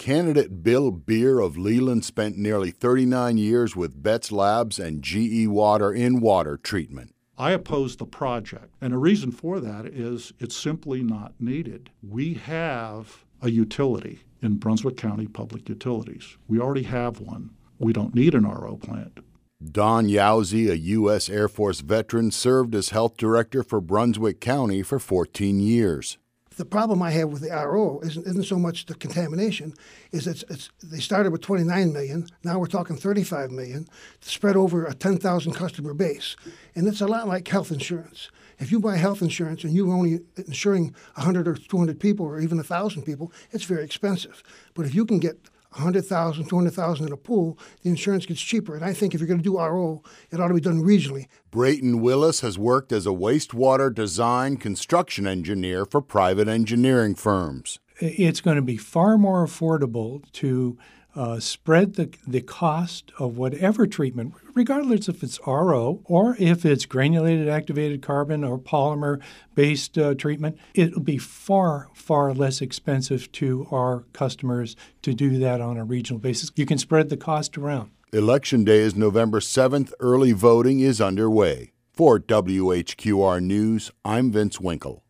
candidate Bill Beer of Leland spent nearly 39 years with Betts Labs and GE Water in water treatment. I oppose the project, and the reason for that is it's simply not needed. We have a utility in Brunswick County Public Utilities. We already have one. We don't need an RO plant. Don Yowzy, a U.S. Air Force veteran, served as health director for Brunswick County for 14 years. The problem I have with the RO isn't so much the contamination, is they started with 29 million, now we're talking 35 million, spread over a 10,000 customer base. And it's a lot like health insurance. If you buy health insurance and you're only insuring 100 or 200 people or even 1,000 people, it's very expensive. But if you can get 100,000, 200,000 in a pool, the insurance gets cheaper. And I think if you're going to do RO, it ought to be done regionally. Brayton Willis has worked as a wastewater design construction engineer for private engineering firms. It's going to be far more affordable to spread the cost of whatever treatment, regardless if it's RO or if it's granulated activated carbon or polymer-based treatment. It'll be far, far less expensive to our customers to do that on a regional basis. You can spread the cost around. Election Day is November 7th. Early voting is underway. For WHQR News, I'm Vince Winkle.